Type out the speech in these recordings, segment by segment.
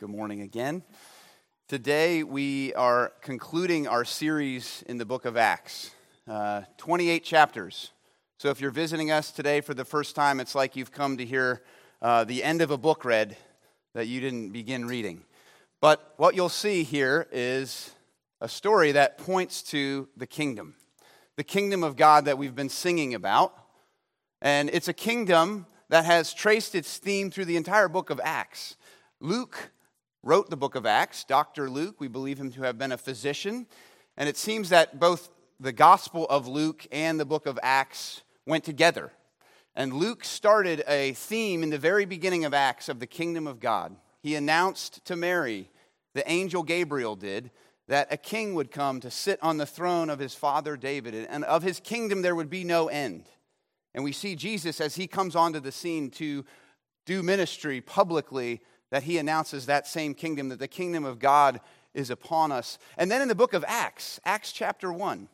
Good morning again. Today we are concluding our series in the book of Acts. 28 chapters. So if you're visiting us today for the first time, it's like you've come to hear the end of a book read that you didn't begin reading. But what you'll see here is a story that points to the kingdom of God that we've been singing about. And it's a kingdom that has traced its theme through the entire book of Acts. Luke wrote the book of Acts. Dr. Luke, we believe him to have been a physician. And it seems that both the Gospel of Luke and the book of Acts went together. And Luke started a theme in the very beginning of Acts of the kingdom of God. He announced to Mary, the angel Gabriel did, that a king would come to sit on the throne of his father David, and of his kingdom there would be no end. And we see Jesus as he comes onto the scene to do ministry publicly, that he announces that same kingdom, that the kingdom of God is upon us. And then in the book of Acts, Acts chapter 1,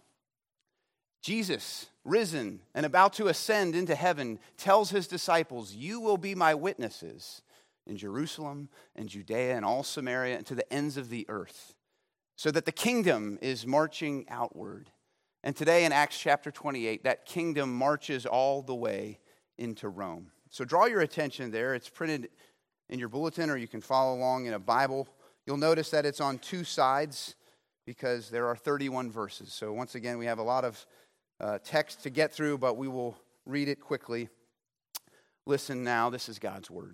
Jesus, risen and about to ascend into heaven, tells his disciples, "You will be my witnesses in Jerusalem and Judea and all Samaria and to the ends of the earth." So that the kingdom is marching outward. And today in Acts chapter 28, that kingdom marches all the way into Rome. So draw your attention there. It's printed in your bulletin, or you can follow along in a Bible. You'll notice that it's on two sides because there are 31 verses. So once again, we have a lot of text to get through, but we will read it quickly. Listen now, this is God's word.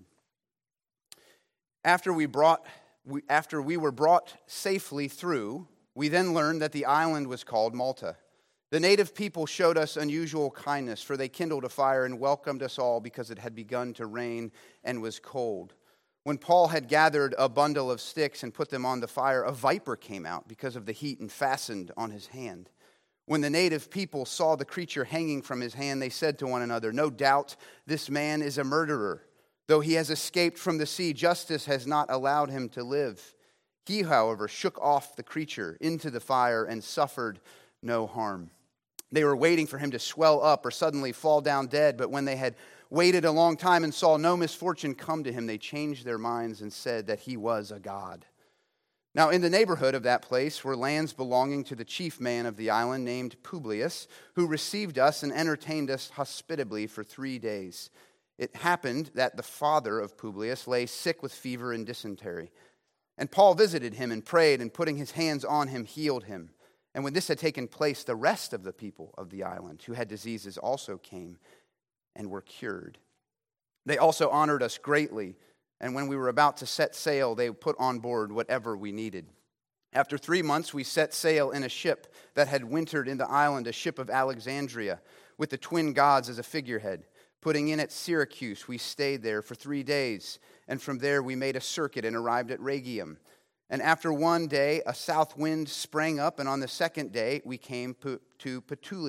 After we were brought safely through, we then learned that the island was called Malta. The native people showed us unusual kindness, for they kindled a fire and welcomed us all because it had begun to rain and was cold. When Paul had gathered a bundle of sticks and put them on the fire, a viper came out because of the heat and fastened on his hand. When the native people saw the creature hanging from his hand, they said to one another, "No doubt this man is a murderer. Though he has escaped from the sea, justice has not allowed him to live." He, however, shook off the creature into the fire and suffered no harm. They were waiting for him to swell up or suddenly fall down dead, but when they had waited a long time and saw no misfortune come to him, they changed their minds and said that he was a god. Now in the neighborhood of that place were lands belonging to the chief man of the island named Publius, who received us and entertained us hospitably for 3 days. It happened that the father of Publius lay sick with fever and dysentery. And Paul visited him and prayed, and putting his hands on him, healed him. And when this had taken place, the rest of the people of the island who had diseases also came and were cured. They also honored us greatly, and when we were about to set sail, they put on board whatever we needed. After 3 months, we set sail in a ship that had wintered in the island, a ship of Alexandria, with the twin gods as a figurehead. Putting in at Syracuse, we stayed there for 3 days, and from there we made a circuit and arrived at Rhegium. And after 1 day, a south wind sprang up, and on the second day we came to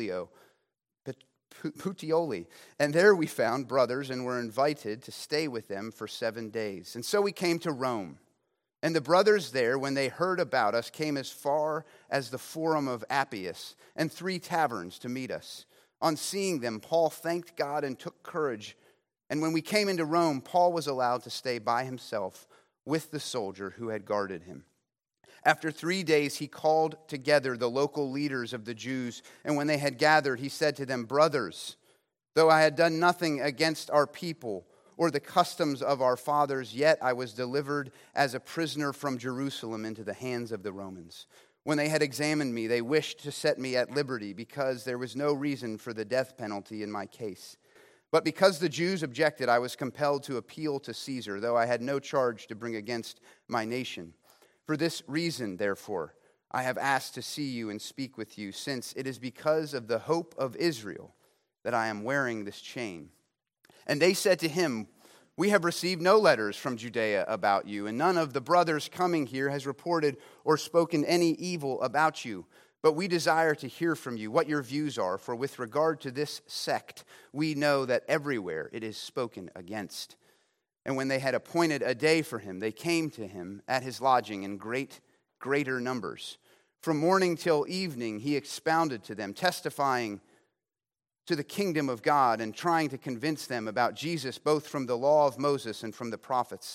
Puteoli. And there we found brothers and were invited to stay with them for 7 days. And so we came to Rome. And the brothers there, when they heard about us, came as far as the Forum of Appius and 3 taverns to meet us. On seeing them, Paul thanked God and took courage. And when we came into Rome, Paul was allowed to stay by himself with the soldier who had guarded him. After 3 days, he called together the local leaders of the Jews, and when they had gathered, he said to them, "Brothers, though I had done nothing against our people or the customs of our fathers, yet I was delivered as a prisoner from Jerusalem into the hands of the Romans. When they had examined me, they wished to set me at liberty because there was no reason for the death penalty in my case. But because the Jews objected, I was compelled to appeal to Caesar, though I had no charge to bring against my nation. For this reason, therefore, I have asked to see you and speak with you, since it is because of the hope of Israel that I am wearing this chain." And they said to him, "We have received no letters from Judea about you, and none of the brothers coming here has reported or spoken any evil about you. But we desire to hear from you what your views are, for with regard to this sect, we know that everywhere it is spoken against." And when they had appointed a day for him, they came to him at his lodging in greater numbers. From morning till evening, he expounded to them, testifying to the kingdom of God and trying to convince them about Jesus, both from the law of Moses and from the prophets.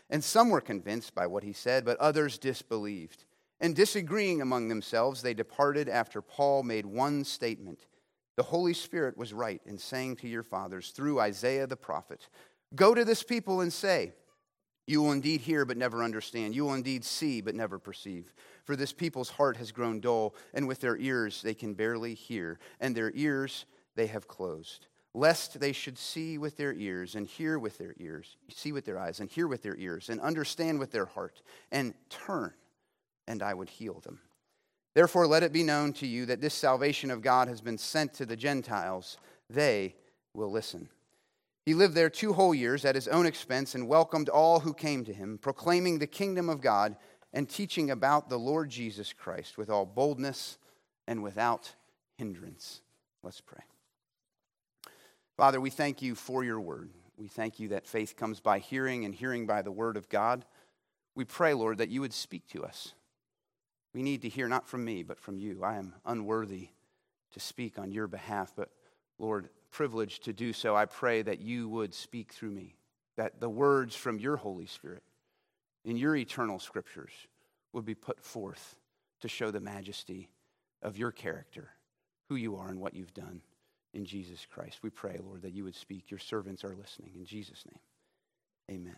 And some were convinced by what he said, but others disbelieved. And disagreeing among themselves, they departed after Paul made one statement. The Holy Spirit was right in saying to your fathers through Isaiah the prophet, go to this people and say, you will indeed hear but never understand. You will indeed see but never perceive. For this people's heart has grown dull, and with their ears they can barely hear, and their ears they have closed. Lest they should see with their ears and hear with their ears, see with their eyes and hear with their ears and understand with their heart and turn, and I would heal them. Therefore let it be known to you that this salvation of God has been sent to the Gentiles. They will listen. He lived there 2 whole years at his own expense and welcomed all who came to him, proclaiming the kingdom of God and teaching about the Lord Jesus Christ with all boldness and without hindrance. Let's pray. Father, we thank you for your word. We thank you that faith comes by hearing and hearing by the word of God. We pray, Lord, that you would speak to us. We need to hear not from me, but from you. I am unworthy to speak on your behalf, but Lord, privileged to do so. I pray that you would speak through me, that the words from your Holy Spirit in your eternal scriptures would be put forth to show the majesty of your character, who you are and what you've done. In Jesus Christ, we pray, Lord, that you would speak. Your servants are listening. In Jesus' name, amen.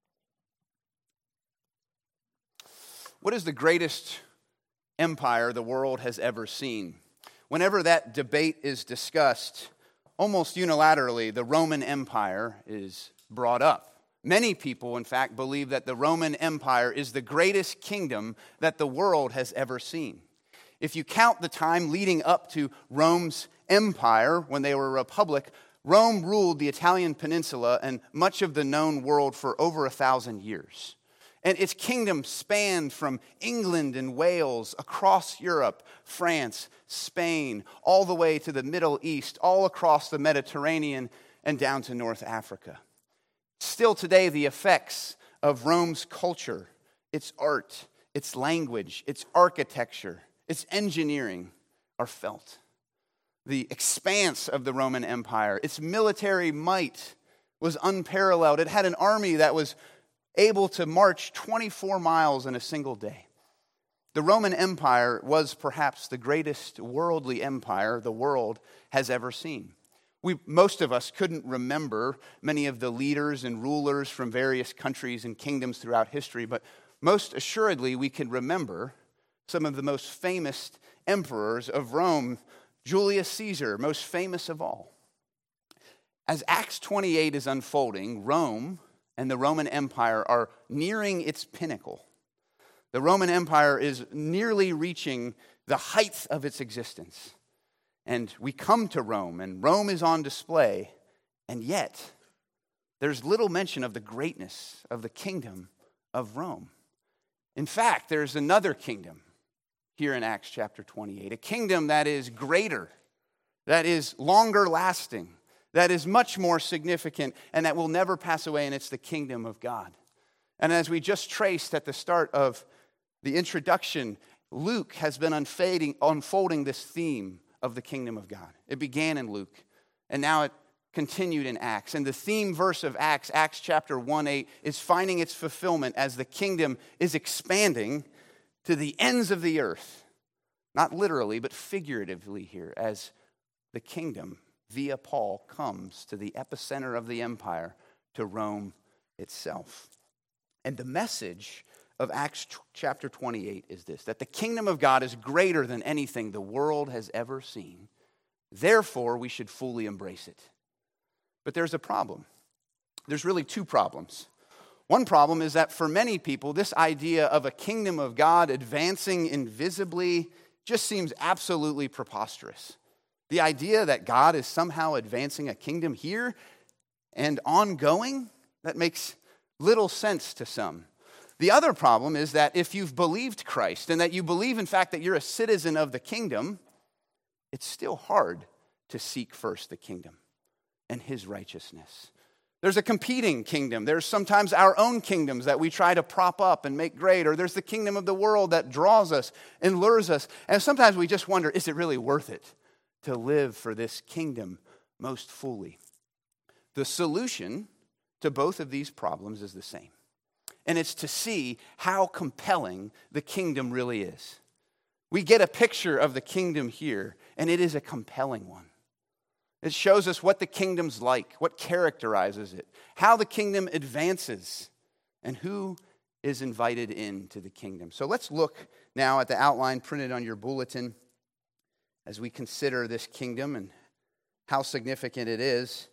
What is the greatest empire the world has ever seen? Whenever that debate is discussed, almost unilaterally, the Roman Empire is brought up. Many people, in fact, believe that the Roman Empire is the greatest kingdom that the world has ever seen. If you count the time leading up to Rome's empire, when they were a republic, Rome ruled the Italian peninsula and much of the known world for over 1,000 years. And its kingdom spanned from England and Wales, across Europe, France, Spain, all the way to the Middle East, all across the Mediterranean and down to North Africa. Still today, the effects of Rome's culture, its art, its language, its architecture, its engineering are felt. The expanse of the Roman Empire, its military might was unparalleled. It had an army that was able to march 24 miles in a single day. The Roman Empire was perhaps the greatest worldly empire the world has ever seen. Most of us couldn't remember many of the leaders and rulers from various countries and kingdoms throughout history, but most assuredly we can remember some of the most famous emperors of Rome. Julius Caesar, most famous of all. As Acts 28 is unfolding, Rome and the Roman Empire are nearing its pinnacle. The Roman Empire is nearly reaching the height of its existence. And we come to Rome, and Rome is on display, and yet there's little mention of the greatness of the kingdom of Rome. In fact, there's another kingdom here in Acts chapter 28, a kingdom that is greater, that is longer lasting, that is much more significant, and that will never pass away, and it's the kingdom of God. And as we just traced at the start of the introduction, Luke has been unfolding this theme of the kingdom of God. It began in Luke, and now it continued in Acts. And the theme verse of Acts, Acts chapter 1:8, is finding its fulfillment as the kingdom is expanding to the ends of the earth. Not literally, but figuratively here, as the kingdom, via Paul, comes to the epicenter of the empire, to Rome itself. And the message of Acts chapter 28 is this, that the kingdom of God is greater than anything the world has ever seen. Therefore, we should fully embrace it. But there's a problem. There's really 2 problems. One problem is that for many people, this idea of a kingdom of God advancing invisibly just seems absolutely preposterous. The idea that God is somehow advancing a kingdom here and ongoing, that makes little sense to some. The other problem is that if you've believed Christ and that you believe, in fact, that you're a citizen of the kingdom, it's still hard to seek first the kingdom and his righteousness. There's a competing kingdom. There's sometimes our own kingdoms that we try to prop up and make great, or there's the kingdom of the world that draws us and lures us. And sometimes we just wonder, is it really worth it to live for this kingdom most fully? The solution to both of these problems is the same. and it's to see how compelling the kingdom really is. We get a picture of the kingdom here, and it is a compelling one. It shows us what the kingdom's like, what characterizes it, how the kingdom advances, and who is invited into the kingdom. So let's look now at the outline printed on your bulletin as we consider this kingdom and how significant it is.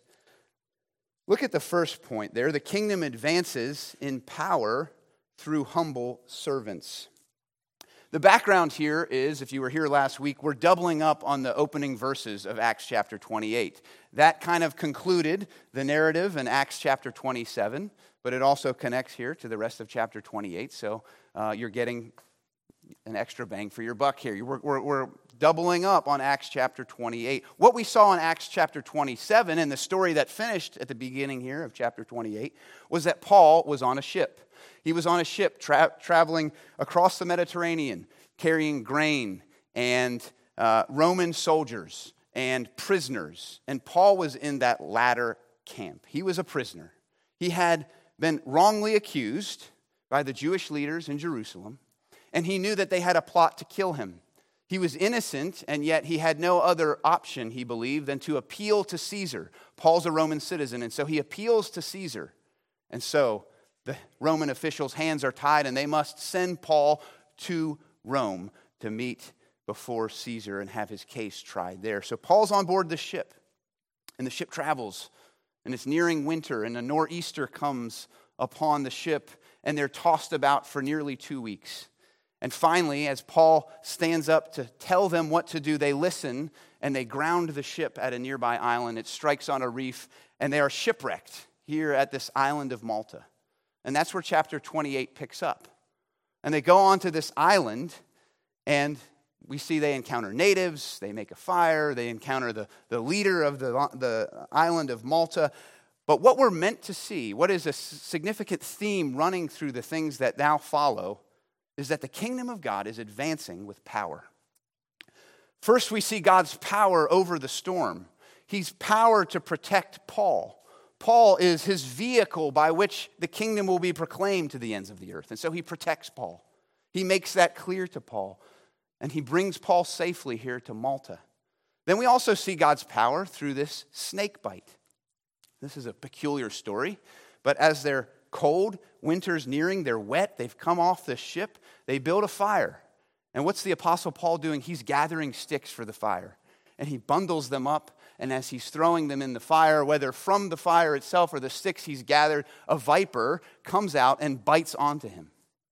Look at the first point there. The kingdom advances in power through humble servants. The background here is, if you were here last week, we're doubling up on the opening verses of Acts chapter 28. That kind of concluded the narrative in Acts chapter 27, but it also connects here to the rest of chapter 28, so you're getting an extra bang for your buck here. We're doubling up on Acts chapter 28. What we saw in Acts chapter 27, and the story that finished at the beginning here of chapter 28, was that Paul was on a ship. He was on a ship traveling across the Mediterranean, carrying grain and Roman soldiers and prisoners. And Paul was in that latter camp. He was a prisoner. He had been wrongly accused by the Jewish leaders in Jerusalem, and he knew that they had a plot to kill him. He was innocent, and yet he had no other option, he believed, than to appeal to Caesar. Paul's a Roman citizen, and so he appeals to Caesar. And so the Roman officials' hands are tied, and they must send Paul to Rome to meet before Caesar and have his case tried there. So Paul's on board the ship, and the ship travels, and it's nearing winter, and a nor'easter comes upon the ship, and they're tossed about for nearly 2 weeks. And finally, as Paul stands up to tell them what to do, they listen, and they ground the ship at a nearby island. It strikes on a reef, and they are shipwrecked here at this island of Malta. And that's where chapter 28 picks up. And they go on to this island, and we see they encounter natives, they make a fire, they encounter the leader of the island of Malta. But what we're meant to see, what is a significant theme running through the things that now follow, is that the kingdom of God is advancing with power. First, we see God's power over the storm. He's power to protect Paul. Paul is his vehicle by which the kingdom will be proclaimed to the ends of the earth. And so he protects Paul. He makes that clear to Paul. And he brings Paul safely here to Malta. Then we also see God's power through this snake bite. This is a peculiar story. But as they're cold, winter's nearing, they're wet, they've come off the ship, they build a fire. And what's the Apostle Paul doing? He's gathering sticks for the fire. And he bundles them up. And as he's throwing them in the fire, whether from the fire itself or the sticks he's gathered, a viper comes out and bites onto him.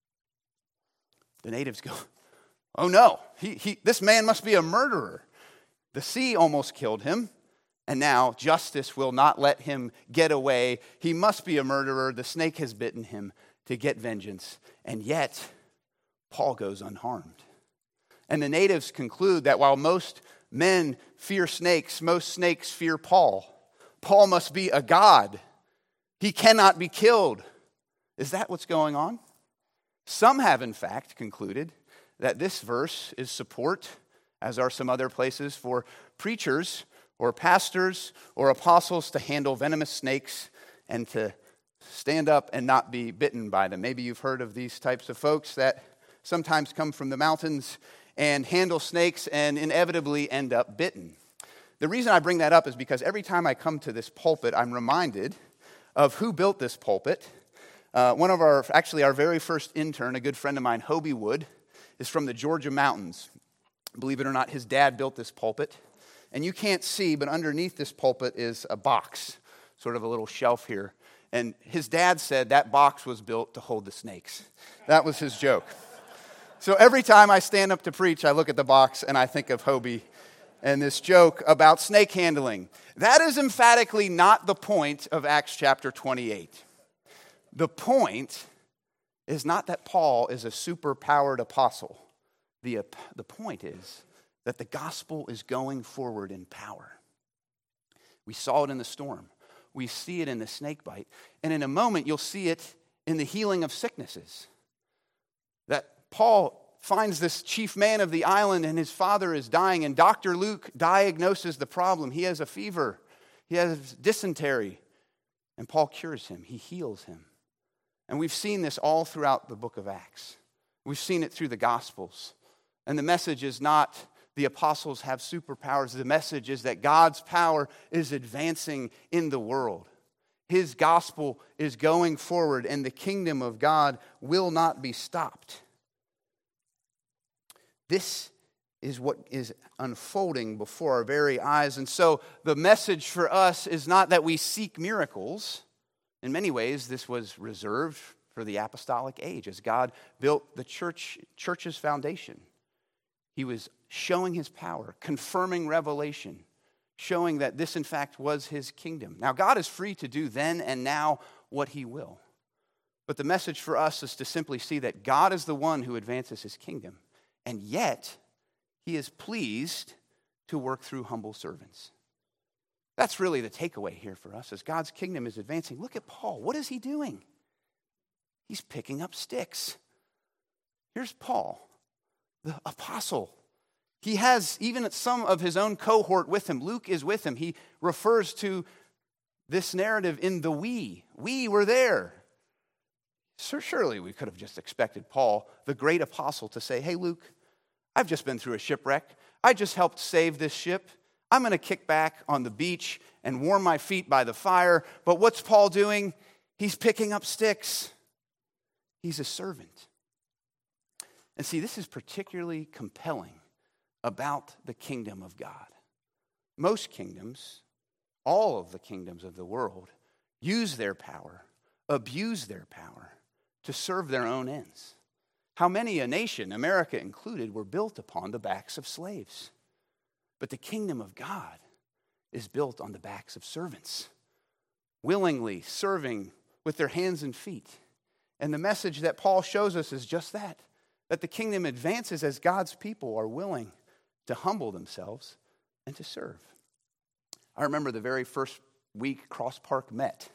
The natives go, "Oh no, this man must be a murderer. The sea almost killed him, and now justice will not let him get away. He must be a murderer. The snake has bitten him to get vengeance." And yet, Paul goes unharmed. And the natives conclude that while most men fear snakes, most snakes fear Paul. Paul must be a god. He cannot be killed. Is that what's going on? Some have, in fact, concluded that this verse is support, as are some other places, for preachers or pastors or apostles to handle venomous snakes and to stand up and not be bitten by them. Maybe you've heard of these types of folks that sometimes come from the mountains and handle snakes and inevitably end up bitten. The reason I bring that up is because every time I come to this pulpit, I'm reminded of who built this pulpit. Our very first intern, a good friend of mine, Hobie Wood, is from the Georgia mountains. Believe it or not, his dad built this pulpit. And you can't see, but underneath this pulpit is a box, sort of a little shelf here. And his dad said that box was built to hold the snakes. That was his joke. So every time I stand up to preach, I look at the box and I think of Hobie and this joke about snake handling. That is emphatically not the point of Acts chapter 28. The point is not that Paul is a super-powered apostle. The point is that the gospel is going forward in power. We saw it in the storm. We see it in the snake bite. And in a moment, you'll see it in the healing of sicknesses. That Paul finds this chief man of the island and his father is dying, and Dr. Luke diagnoses the problem. He has a fever. He has dysentery. And Paul cures him. He heals him. And we've seen this all throughout the book of Acts. We've seen it through the Gospels. And the message is not the apostles have superpowers. The message is that God's power is advancing in the world. His gospel is going forward, and the kingdom of God will not be stopped. This is what is unfolding before our very eyes. And so the message for us is not that we seek miracles. In many ways, this was reserved for the apostolic age as God built the church's foundation. He was showing his power, confirming revelation, showing that this, in fact, was his kingdom. Now, God is free to do then and now what he will. But the message for us is to simply see that God is the one who advances his kingdom, and yet he is pleased to work through humble servants. That's really the takeaway here for us as God's kingdom is advancing. Look at Paul. What is he doing? He's picking up sticks. Here's Paul, the apostle. He has even some of his own cohort with him. Luke is with him. He refers to this narrative in the we. We were there. So surely we could have just expected Paul, the great apostle, to say, hey, Luke, I've just been through a shipwreck. I just helped save this ship. I'm going to kick back on the beach and warm my feet by the fire. But what's Paul doing? He's picking up sticks. He's a servant. And see, this is particularly compelling about the kingdom of God. Most kingdoms, all of the kingdoms of the world, use their power, abuse their power to serve their own ends. How many a nation, America included, were built upon the backs of slaves? But the kingdom of God is built on the backs of servants, willingly serving with their hands and feet. And the message that Paul shows us is just that the kingdom advances as God's people are willing to humble themselves and to serve. I remember the very first week Cross Park met,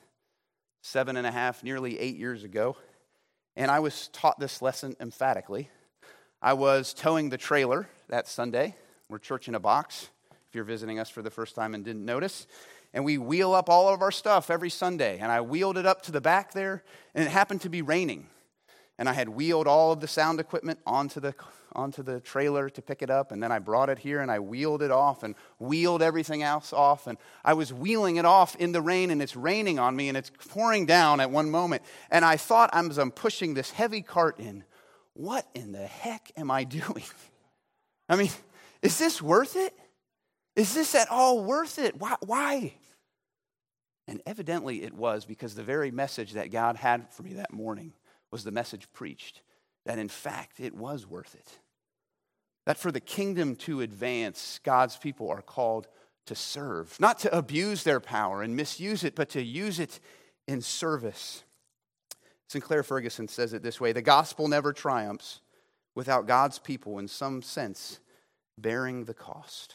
7.5, nearly 8 years ago, and I was taught this lesson emphatically. I was towing the trailer that Sunday. We're Church in a Box, if you're visiting us for the first time and didn't notice. And we wheel up all of our stuff every Sunday. And I wheeled it up to the back there, and it happened to be raining. And I had wheeled all of the sound equipment onto the trailer to pick it up, and then I brought it here, and I wheeled it off and wheeled everything else off. And I was wheeling it off in the rain, and it's raining on me, and it's pouring down at one moment. And I thought, as I'm pushing this heavy cart in, what in the heck am I doing? I mean, is this worth it? Is this at all worth it? Why? And evidently it was, because the very message that God had for me that morning was the message preached, that in fact it was worth it. That for the kingdom to advance, God's people are called to serve, not to abuse their power and misuse it, but to use it in service. Sinclair Ferguson says it this way: the gospel never triumphs without God's people, in some sense, bearing the cost.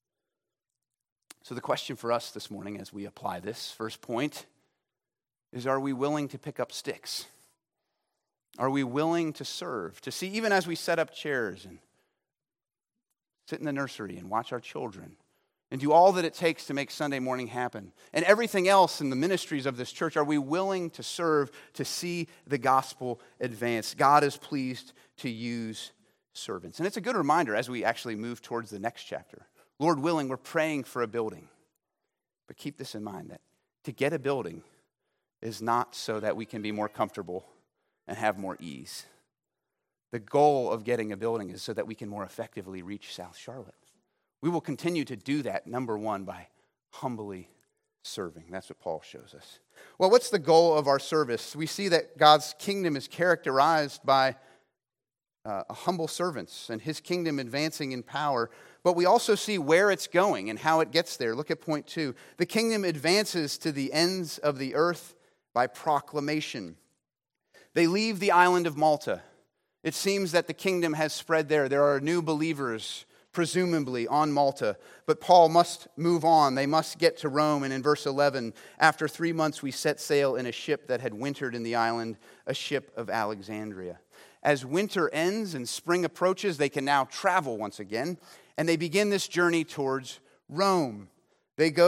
So the question for us this morning as we apply this first point is, are we willing to pick up sticks? Are we willing to serve? To see, even as we set up chairs and sit in the nursery and watch our children and do all that it takes to make Sunday morning happen, and everything else in the ministries of this church, are we willing to serve, to see the gospel advance? God is pleased to use servants. And it's a good reminder as we actually move towards the next chapter. Lord willing, we're praying for a building. But keep this in mind, that to get a building is not so that we can be more comfortable and have more ease. The goal of getting a building is so that we can more effectively reach South Charlotte. We will continue to do that, number one, by humbly serving. That's what Paul shows us. Well, what's the goal of our service? We see that God's kingdom is characterized by humble servants and his kingdom advancing in power. But we also see where it's going and how it gets there. Look at point 2. The kingdom advances to the ends of the earth by proclamation. They leave the island of Malta. It seems that the kingdom has spread there. There are new believers, presumably, on Malta. But Paul must move on. They must get to Rome. And in verse 11, after 3 months, we set sail in a ship that had wintered in the island, a ship of Alexandria. As winter ends and spring approaches, they can now travel once again. And they begin this journey towards Rome. They go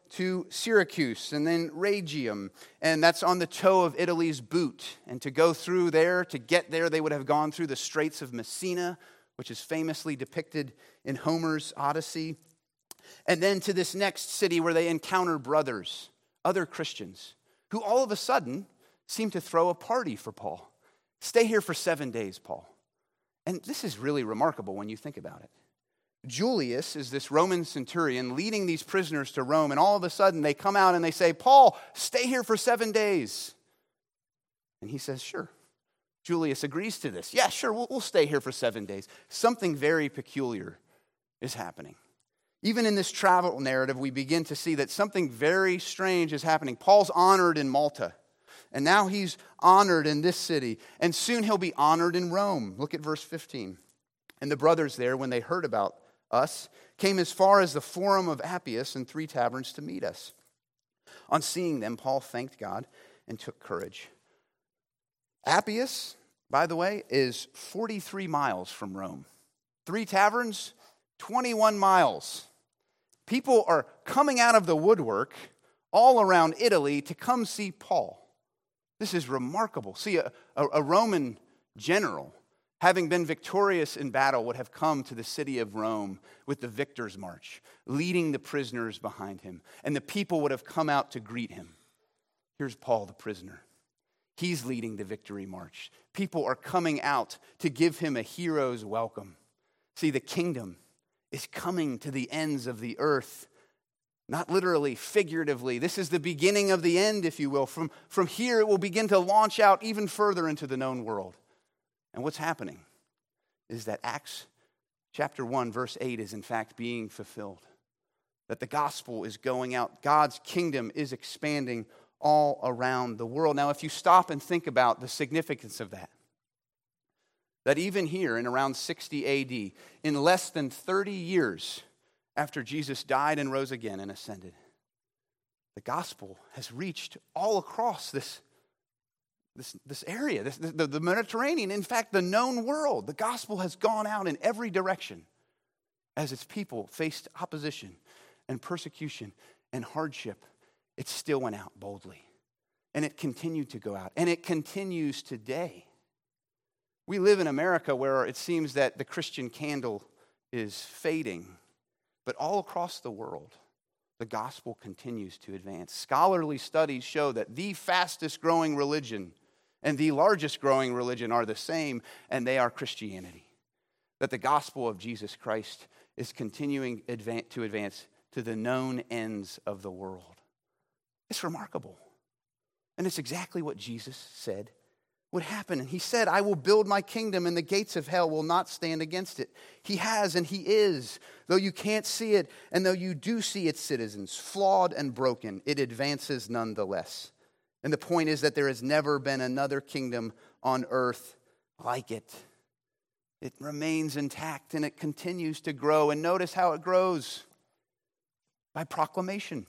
to Syracuse and then Rhegium, and that's on the toe of Italy's boot. And to go through there, to get there, they would have gone through the Straits of Messina, which is famously depicted in Homer's Odyssey. And then to this next city where they encounter brothers, other Christians, who all of a sudden seem to throw a party for Paul. Stay here for 7 days, Paul. And this is really remarkable when you think about it. Julius is this Roman centurion leading these prisoners to Rome, and all of a sudden they come out and they say, Paul, stay here for 7 days. And he says, sure. Julius agrees to this. Yeah, sure, we'll stay here for 7 days. Something very peculiar is happening. Even in this travel narrative, we begin to see that something very strange is happening. Paul's honored in Malta, and now he's honored in this city, and soon he'll be honored in Rome. Look at verse 15. And the brothers there, when they heard about us, came as far as the Forum of Appius and 3 taverns to meet us. On seeing them, Paul thanked God and took courage. Appius, by the way, is 43 miles from Rome. 3 taverns, 21 miles. People are coming out of the woodwork all around Italy to come see Paul. This is remarkable. See, a Roman general, having been victorious in battle, would have come to the city of Rome with the victor's march, leading the prisoners behind him. And the people would have come out to greet him. Here's Paul, the prisoner. He's leading the victory march. People are coming out to give him a hero's welcome. See, the kingdom is coming to the ends of the earth. Not literally, figuratively. This is the beginning of the end, if you will. From here, it will begin to launch out even further into the known world. And what's happening is that Acts chapter 1, verse 8 is in fact being fulfilled. That the gospel is going out. God's kingdom is expanding all around the world. Now, if you stop and think about the significance of that even here in around 60 AD, in less than 30 years after Jesus died and rose again and ascended, the gospel has reached all across this area, the Mediterranean, in fact, the known world. The gospel has gone out in every direction as its people faced opposition and persecution and hardship. It still went out boldly, and it continued to go out, and it continues today. We live in America where it seems that the Christian candle is fading, but all across the world, the gospel continues to advance. Scholarly studies show that the fastest growing religion and the largest growing religion are the same, and they are Christianity. That the gospel of Jesus Christ is continuing to advance to the known ends of the world. It's remarkable. And it's exactly what Jesus said would happen. And he said, I will build my kingdom and the gates of hell will not stand against it. He has and he is. Though you can't see it and though you do see its citizens flawed and broken, it advances nonetheless. And the point is that there has never been another kingdom on earth like it. It remains intact and it continues to grow. And notice how it grows. By proclamation.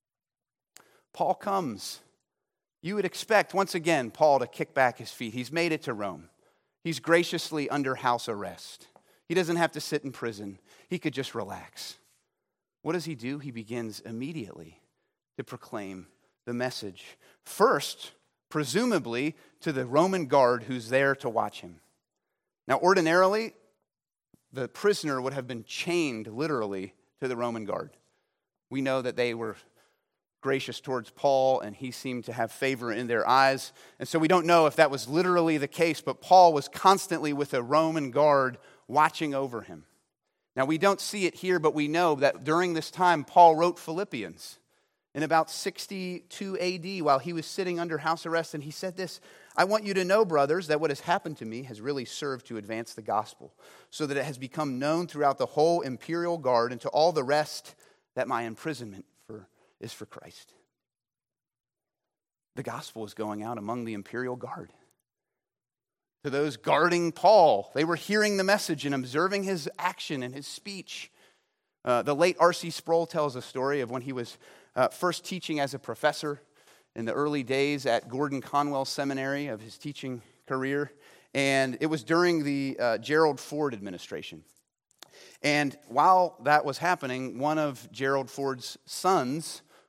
Paul comes. You would expect, once again, Paul to kick back his feet. He's made it to Rome. He's graciously under house arrest. He doesn't have to sit in prison. He could just relax. What does he do? He begins immediately to proclaim the message. First, presumably, to the Roman guard who's there to watch him. Now, ordinarily, the prisoner would have been chained literally to the Roman guard. We know that they were gracious towards Paul, and he seemed to have favor in their eyes. And so we don't know if that was literally the case, but Paul was constantly with a Roman guard watching over him. Now, we don't see it here, but we know that during this time, Paul wrote Philippians in about 62 AD while he was sitting under house arrest, and he said this, I want you to know, brothers, that what has happened to me has really served to advance the gospel, so that it has become known throughout the whole imperial guard and to all the rest that my imprisonment is for Christ. The gospel is going out among the imperial guard. To those guarding Paul, they were hearing the message and observing his action and his speech. The late R.C. Sproul tells a story of when he was first teaching as a professor in the early days at Gordon Conwell Seminary of his teaching career. And it was during the Gerald Ford administration. And while that was happening, one of Gerald Ford's sons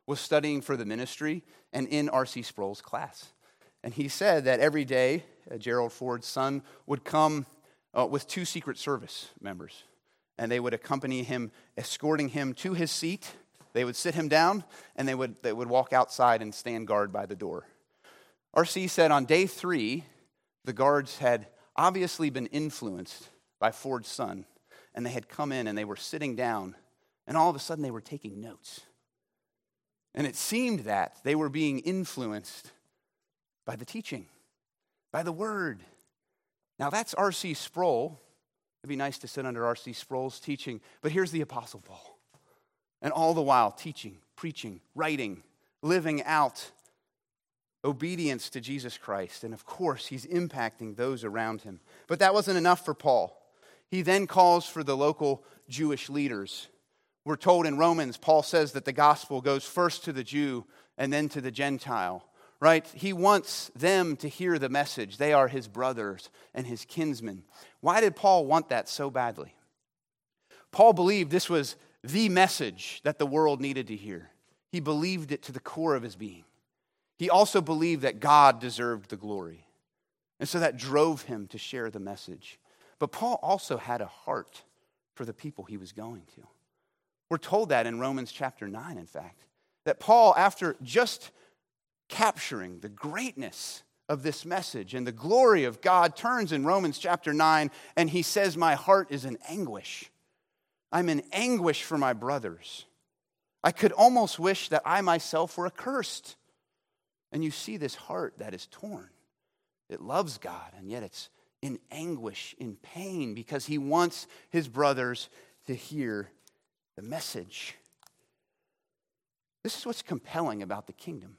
was studying for the ministry and in R.C. Sproul's class. And he said that every day, Gerald Ford's son would come with 2 Secret Service members. And they would accompany him, escorting him to his seat. They would sit him down, and they would walk outside and stand guard by the door. R.C. said on day 3, the guards had obviously been influenced by Ford's son. And they had come in and they were sitting down. And all of a sudden they were taking notes. And it seemed that they were being influenced by the teaching, by the word. Now that's R.C. Sproul. It'd be nice to sit under R.C. Sproul's teaching. But here's the Apostle Paul. And all the while teaching, preaching, writing, living out obedience to Jesus Christ. And of course, he's impacting those around him. But that wasn't enough for Paul. He then calls for the local Jewish leaders. We're told in Romans, Paul says that the gospel goes first to the Jew and then to the Gentile, right? He wants them to hear the message. They are his brothers and his kinsmen. Why did Paul want that so badly? Paul believed this was the message that the world needed to hear. He believed it to the core of his being. He also believed that God deserved the glory. And so that drove him to share the message. But Paul also had a heart for the people he was going to. We're told that in Romans chapter 9, in fact, that Paul, after just capturing the greatness of this message and the glory of God, turns in Romans chapter 9 and he says, my heart is in anguish. I'm in anguish for my brothers. I could almost wish that I myself were accursed. And you see this heart that is torn. It loves God, and yet it's in anguish, in pain, because he wants his brothers to hear the message. This is what's compelling about the kingdom.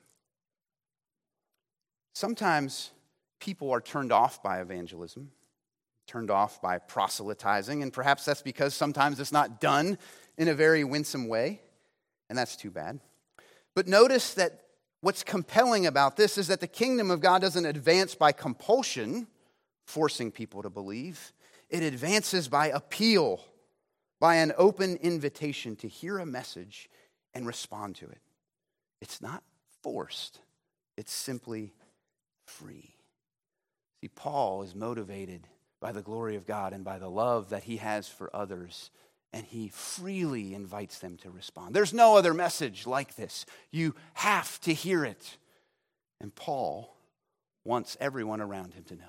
Sometimes people are turned off by evangelism, turned off by proselytizing, and perhaps that's because sometimes it's not done in a very winsome way, and that's too bad. But notice that what's compelling about this is that the kingdom of God doesn't advance by compulsion, forcing people to believe. It advances by appeal, by an open invitation to hear a message and respond to it. It's not forced. It's simply free. See, Paul is motivated by the glory of God and by the love that he has for others, and he freely invites them to respond. There's no other message like this. You have to hear it. And Paul wants everyone around him to know it.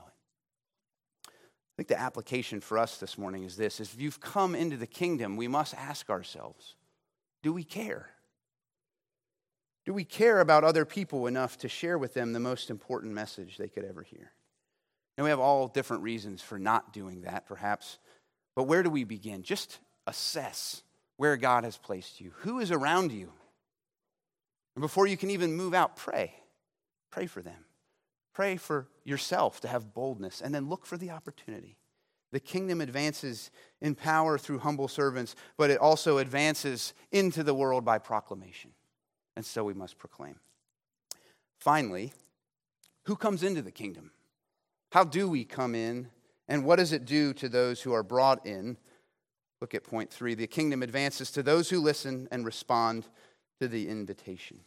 I think the application for us this morning is this. If you've come into the kingdom, we must ask ourselves, do we care? Do we care about other people enough to share with them the most important message they could ever hear? And we have all different reasons for not doing that, perhaps. But where do we begin? Just assess where God has placed you. Who is around you? And before you can even move out, pray. Pray for them. Pray for yourself to have boldness, and then look for the opportunity. The kingdom advances in power through humble servants, but it also advances into the world by proclamation. And so we must proclaim. Finally, who comes into the kingdom? How do we come in, and what does it do to those who are brought in? Look at point 3. The kingdom advances to those who listen and respond to the invitation.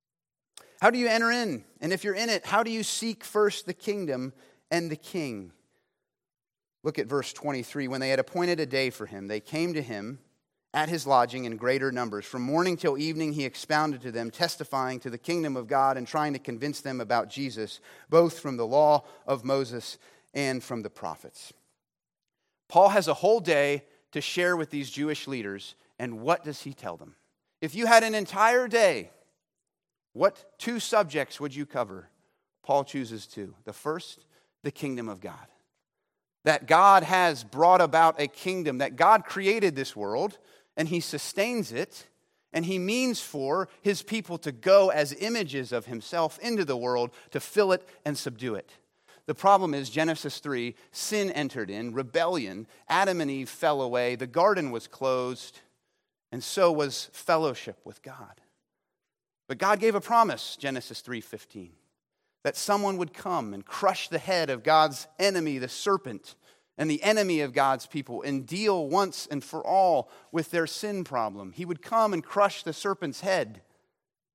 How do you enter in? And if you're in it, how do you seek first the kingdom and the king? Look at verse 23. When they had appointed a day for him, they came to him at his lodging in greater numbers. From morning till evening he expounded to them, testifying to the kingdom of God and trying to convince them about Jesus, both from the law of Moses and from the prophets. Paul has a whole day to share with these Jewish leaders, and what does he tell them? If you had an entire day, what 2 subjects would you cover? Paul chooses 2. The first, the kingdom of God. That God has brought about a kingdom, that God created this world, and he sustains it, and he means for his people to go as images of himself into the world to fill it and subdue it. The problem is, Genesis 3, sin entered in, rebellion, Adam and Eve fell away, the garden was closed, and so was fellowship with God. But God gave a promise, Genesis 3:15, that someone would come and crush the head of God's enemy, the serpent, and the enemy of God's people, and deal once and for all with their sin problem. He would come and crush the serpent's head.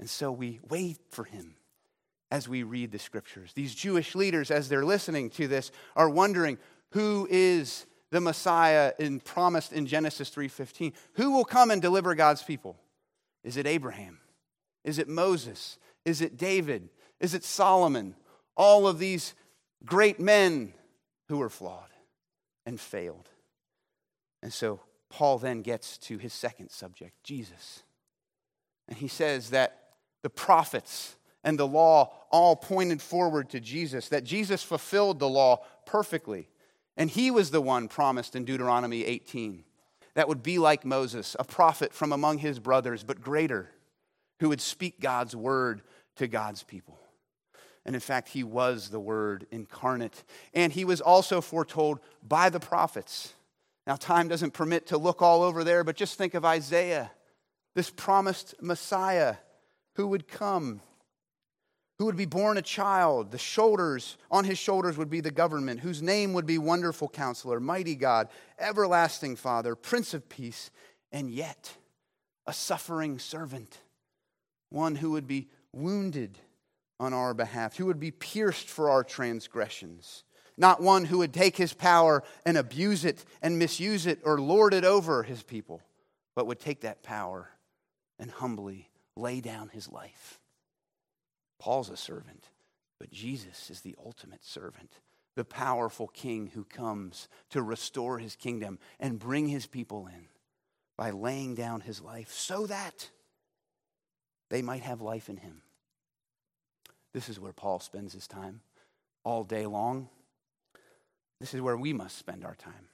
And so we wait for him as we read the scriptures. These Jewish leaders, as they're listening to this, are wondering, who is the Messiah promised in Genesis 3:15? Who will come and deliver God's people? Is it Abraham? Is it Moses? Is it David? Is it Solomon? All of these great men who were flawed and failed. And so Paul then gets to his second subject, Jesus. And he says that the prophets and the law all pointed forward to Jesus, that Jesus fulfilled the law perfectly. And he was the one promised in Deuteronomy 18 that would be like Moses, a prophet from among his brothers, but greater, who would speak God's word to God's people. And in fact, he was the Word incarnate. And he was also foretold by the prophets. Now, time doesn't permit to look all over there, but just think of Isaiah, this promised Messiah who would come, who would be born a child. On his shoulders would be the government, whose name would be Wonderful Counselor, Mighty God, Everlasting Father, Prince of Peace, and yet a suffering servant, one who would be wounded on our behalf, who would be pierced for our transgressions, not one who would take his power and abuse it and misuse it or lord it over his people, but would take that power and humbly lay down his life. Paul's a servant, but Jesus is the ultimate servant, the powerful king who comes to restore his kingdom and bring his people in by laying down his life so that they might have life in him. This is where Paul spends his time all day long. This is where we must spend our time.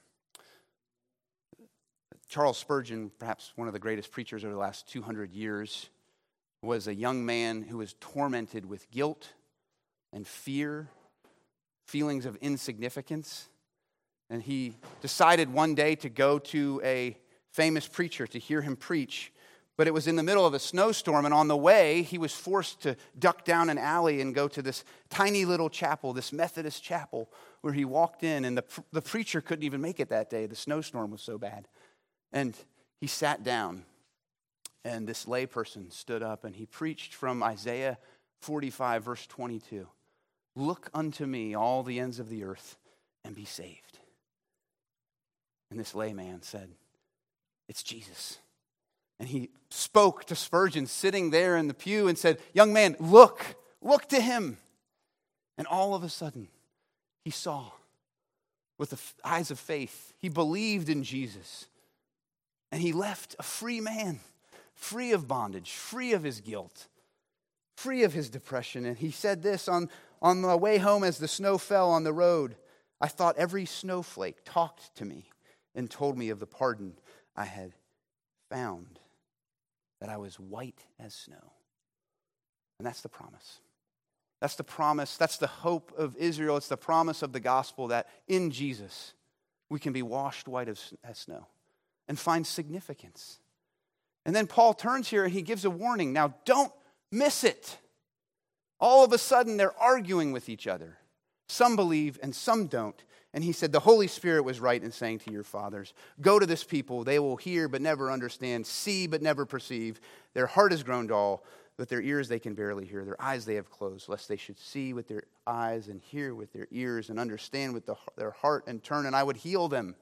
Charles Spurgeon, perhaps one of the greatest preachers over the last 200 years, was a young man who was tormented with guilt and fear, feelings of insignificance. And he decided one day to go to a famous preacher to hear him preach. But it was in the middle of a snowstorm, and on the way, he was forced to duck down an alley and go to this tiny little chapel, this Methodist chapel, where he walked in, and the preacher couldn't even make it that day. The snowstorm was so bad. And he sat down, and this layperson stood up, and he preached from Isaiah 45, verse 22. Look unto me, all the ends of the earth, and be saved. And this layman said, it's Jesus. And he spoke to Spurgeon sitting there in the pew and said, young man, look to him. And all of a sudden, he saw with the eyes of faith. He believed in Jesus. And he left a free man, free of bondage, free of his guilt, free of his depression. And he said this on the way home as the snow fell on the road. I thought every snowflake talked to me and told me of the pardon I had found, that I was white as snow. And that's the promise. That's the promise. That's the hope of Israel. It's the promise of the gospel that in Jesus we can be washed white as snow and find significance. And then Paul turns here and he gives a warning. Now, don't miss it. All of a sudden, they're arguing with each other. Some believe and some don't. And he said, the Holy Spirit was right in saying to your fathers, go to this people. They will hear but never understand, see but never perceive. Their heart has grown dull, with their ears they can barely hear. Their eyes they have closed, lest they should see with their eyes and hear with their ears and understand with their heart and turn, and I would heal them.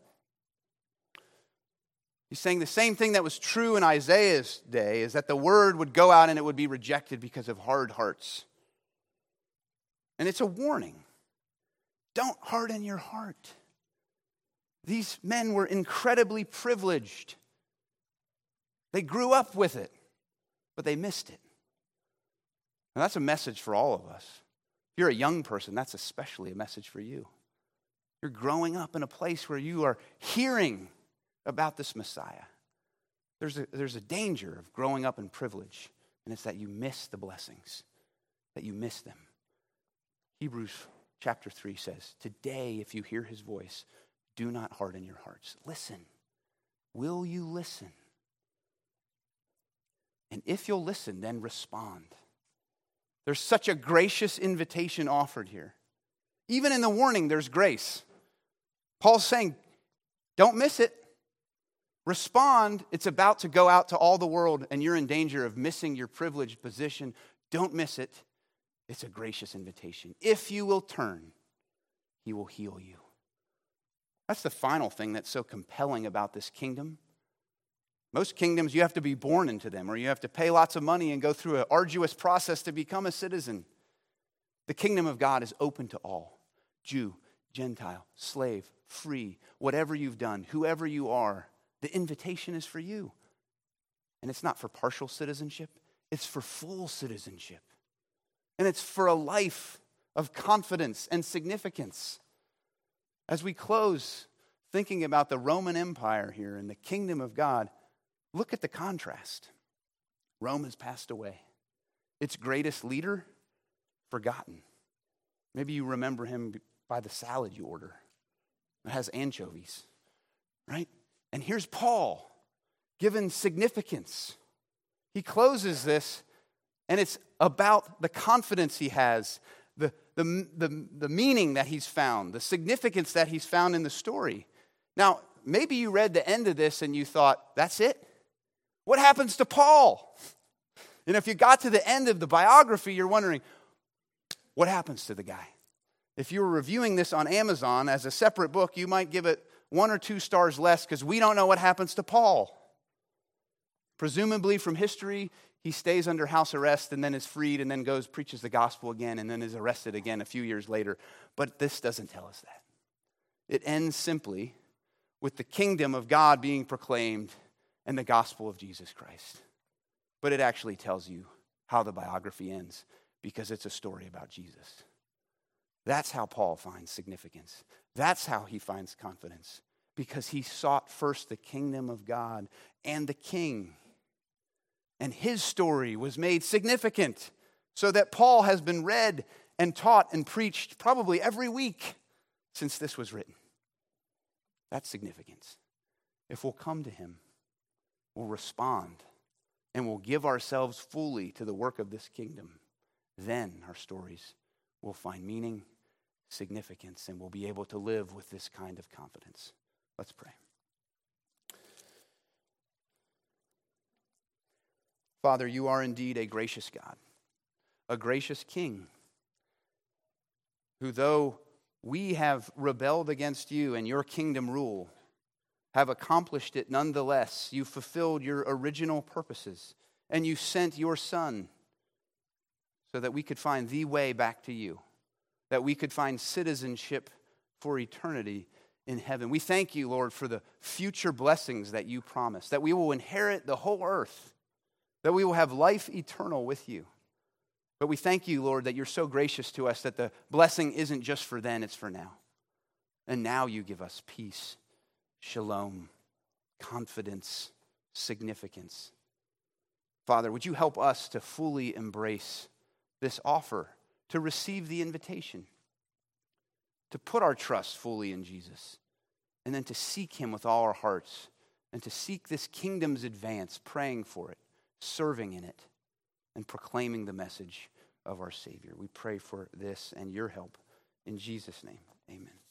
He's saying the same thing that was true in Isaiah's day, is that the word would go out and it would be rejected because of hard hearts. And it's a warning. Don't harden your heart. These men were incredibly privileged. They grew up with it, but they missed it. And that's a message for all of us. If you're a young person, that's especially a message for you. You're growing up in a place where you are hearing about this Messiah. There's a danger of growing up in privilege, and it's that you miss the blessings, that you miss them. Hebrews chapter 3 says, today, if you hear his voice, do not harden your hearts. Listen. Will you listen? And if you'll listen, then respond. There's such a gracious invitation offered here. Even in the warning, there's grace. Paul's saying, don't miss it. Respond. It's about to go out to all the world, and you're in danger of missing your privileged position. Don't miss it. It's a gracious invitation. If you will turn, he will heal you. That's the final thing that's so compelling about this kingdom. Most kingdoms, you have to be born into them, or you have to pay lots of money and go through an arduous process to become a citizen. The kingdom of God is open to all. Jew, Gentile, slave, free, whatever you've done, whoever you are, the invitation is for you. And it's not for partial citizenship, it's for full citizenship. And it's for a life of confidence and significance. As we close thinking about the Roman Empire here and the kingdom of God, look at the contrast. Rome has passed away. Its greatest leader, forgotten. Maybe you remember him by the salad you order. It has anchovies, right? And here's Paul, given significance. He closes this, and it's about the confidence he has, the meaning that he's found, the significance that he's found in the story. Now, maybe you read the end of this and you thought, that's it? What happens to Paul? And if you got to the end of the biography, you're wondering, what happens to the guy? If you were reviewing this on Amazon as a separate book, you might give it 1 or 2 stars less because we don't know what happens to Paul. Presumably from history, he stays under house arrest and then is freed and then goes, preaches the gospel again, and then is arrested again a few years later. But this doesn't tell us that. It ends simply with the kingdom of God being proclaimed and the gospel of Jesus Christ. But it actually tells you how the biography ends because it's a story about Jesus. That's how Paul finds significance. That's how he finds confidence, because he sought first the kingdom of God and the king. And his story was made significant so that Paul has been read and taught and preached probably every week since this was written. That's significance. If we'll come to him, we'll respond, and we'll give ourselves fully to the work of this kingdom, then our stories will find meaning, significance, and we'll be able to live with this kind of confidence. Let's pray. Father, you are indeed a gracious God, a gracious King, who though we have rebelled against you and your kingdom rule, have accomplished it nonetheless. You fulfilled your original purposes, and you sent your Son so that we could find the way back to you, that we could find citizenship for eternity in heaven. We thank you, Lord, for the future blessings that you promise, that we will inherit the whole earth, that we will have life eternal with you. But we thank you, Lord, that you're so gracious to us that the blessing isn't just for then, it's for now. And now you give us peace, shalom, confidence, significance. Father, would you help us to fully embrace this offer, to receive the invitation, to put our trust fully in Jesus, and then to seek him with all our hearts, and to seek this kingdom's advance, praying for it, serving in it, and proclaiming the message of our Savior. We pray for this and your help. In Jesus' name, amen.